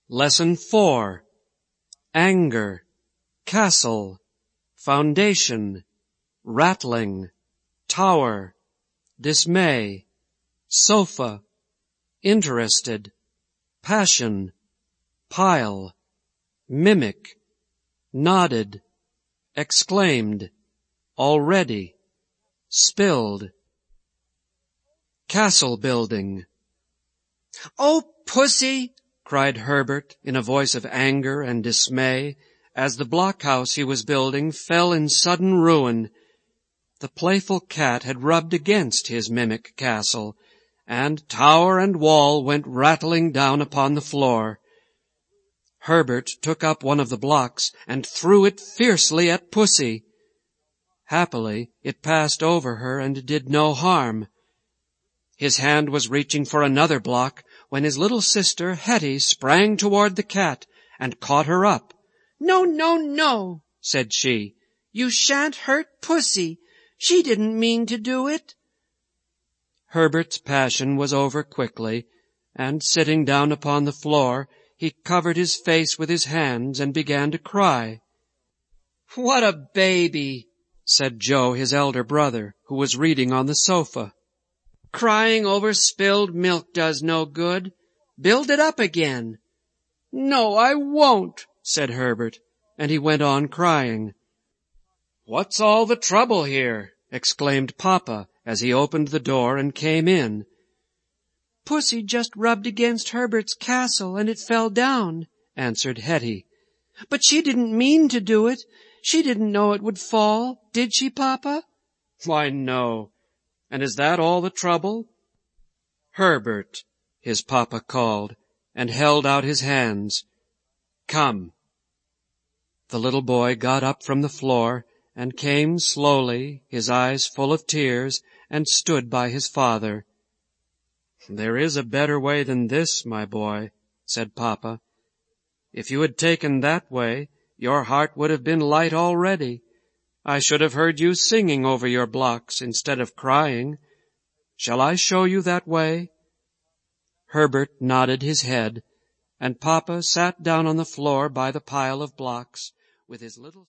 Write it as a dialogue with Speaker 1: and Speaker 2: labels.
Speaker 1: Lesson 4. Anger, castle, foundation, rattling, tower, dismay, sofa, interested, passion, pile, mimic, nodded, exclaimed, already, spilled. Castle building. "Oh, Pussy!" cried Herbert in a voice of anger and dismay, as the blockhouse he was building fell in sudden ruin. The playful cat had rubbed against his mimic castle, and tower and wall went rattling down upon the floor. Herbert took up one of the blocks and threw it fiercely at Pussy. Happily, it passed over her and did no harm. His hand was reaching for another block when his little sister Hetty sprang toward the cat and caught her up.
Speaker 2: "No, no, no," said she. "You shan't hurt Pussy. She didn't mean to do it."
Speaker 1: Herbert's passion was over quickly, and sitting down upon the floor, he covered his face with his hands and began to cry.
Speaker 2: "What a baby,"
Speaker 1: said Joe, his elder brother, who was reading on the sofa.
Speaker 2: "Crying over spilled milk does no good. Build it up again." "No, I won't," said Herbert, and he went on crying. "What's all the trouble here?" exclaimed Papa as he opened the door and came in. "Pussy just rubbed against Herbert's castle and it fell down," answered Hetty. "But she didn't mean to do it. She didn't know it would fall, did she, Papa?"
Speaker 1: "Why, no. And is that all the trouble?" "Herbert," his papa called, and held out his hands. "Come." The little boy got up from the floor and came slowly, his eyes full of tears, and stood by his father. "There is a better way than this, my boy," said Papa. "If you had taken that way, your heart would have been light already. I should have heard you singing over your blocks instead of crying. Shall I show you that way?" Herbert nodded his head, and Papa sat down on the floor by the pile of blocks with his little